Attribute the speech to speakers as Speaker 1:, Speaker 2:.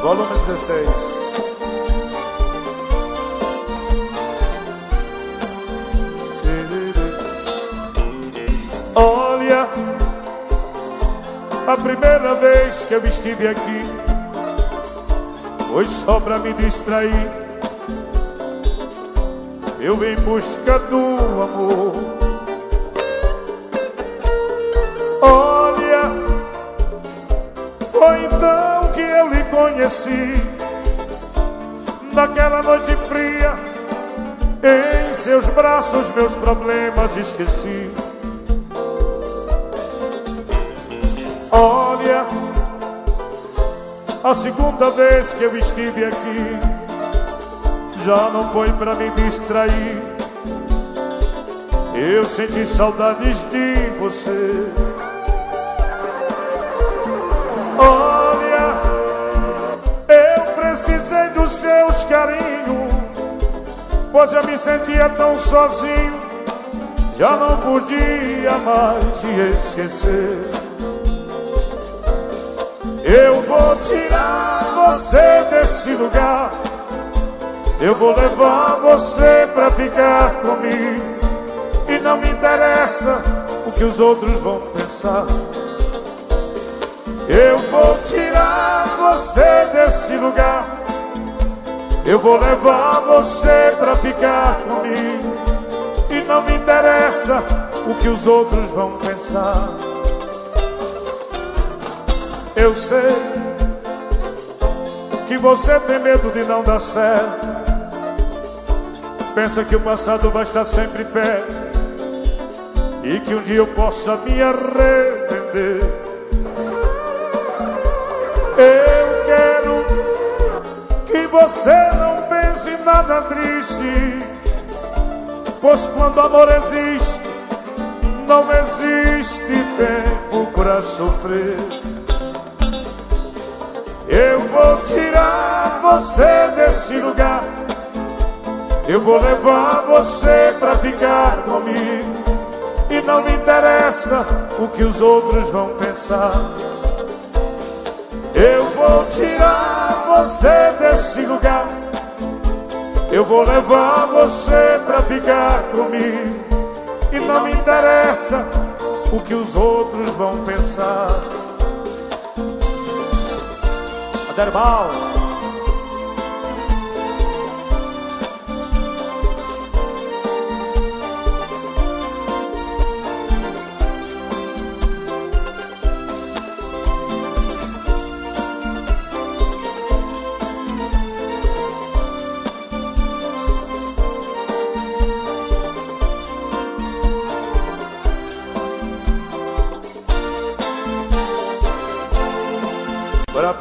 Speaker 1: volume 16. Olha, a primeira vez que eu estive aqui foi só pra me distrair. Eu vim em busca do amor. Olha, foi então que eu lhe conheci. Naquela noite fria, em seus braços meus problemas esqueci. Olha, a segunda vez que eu estive aqui já não foi pra me distrair. Eu senti saudades de você. Olha, eu precisei dos seus carinhos, pois eu me sentia tão sozinho. Já não podia mais te esquecer. Eu vou tirar você desse lugar. Eu vou levar você pra ficar comigo. E não me interessa o que os outros vão pensar. Eu vou tirar você desse lugar. Eu vou levar você pra ficar comigo. E não me interessa o que os outros vão pensar. Eu sei que você tem medo de não dar certo. Pensa que o passado vai estar sempre perto e que um dia eu possa me arrepender. Eu quero que você não pense em nada triste, pois quando amor existe, não existe tempo para sofrer. Eu vou tirar você desse lugar. Eu vou levar você pra ficar comigo. E não me interessa o que os outros vão pensar. Eu vou tirar você desse lugar. Eu vou levar você pra ficar comigo. E não me interessa o que os outros vão pensar. Aderbal.